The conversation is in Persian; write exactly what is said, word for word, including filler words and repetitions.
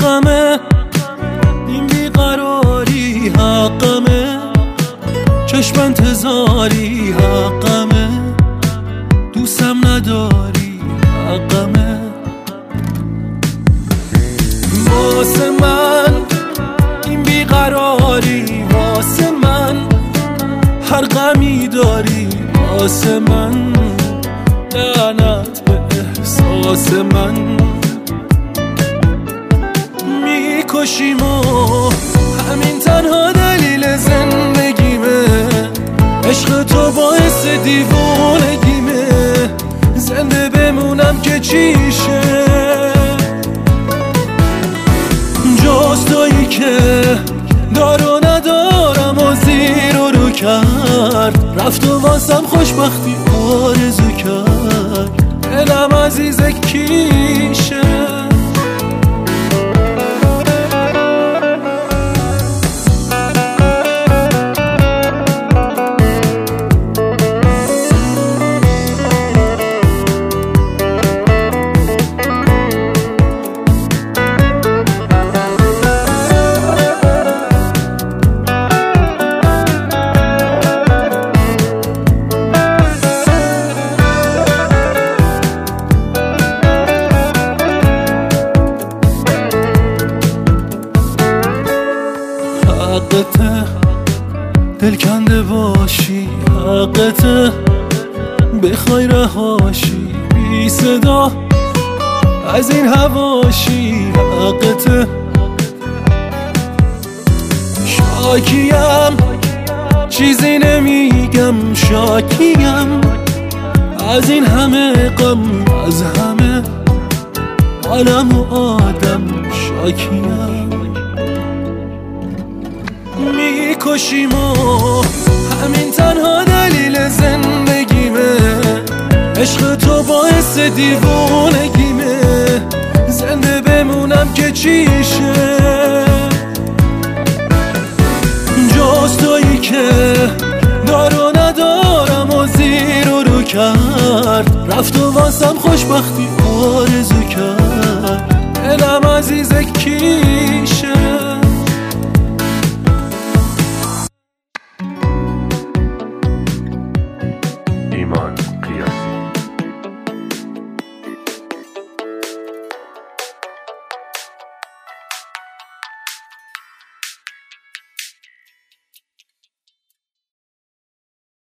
غمه، این بیقراری حقمه، چشم انتظاری حقمه، دوستم نداری حقمه. واسه من این بیقراری، واسه من هر غمی داری، واسه من لعنت به احساس من. میکشیم و همین تنها دلیل زندگیمه، عشق تو باعث دیوونگیمه، زنده بمونم که چیشه، جز تویی که دارو ندارم و زیر و رو کرد، رفت و واسم خوشبختی آرزو کرد، دلم عزیز کیشه. حقته دل کنده باشی، حقته بخوای رهاشی بی صدا از این حواشی، حقته شاکیم چیزی نمیگم، شاکیم از این همه غم، از همه عالم و آدم شاکیم. میکشیم و همین تنها دلیل زندگیمه، عشق تو باعث دیوونگیمه، زنده بمونم که چیشه، جز تویی که دارو ندارم و زیر و رو کرد، رفت و واسم خوشبختی آرزو کرد، دلم عزیز کیش.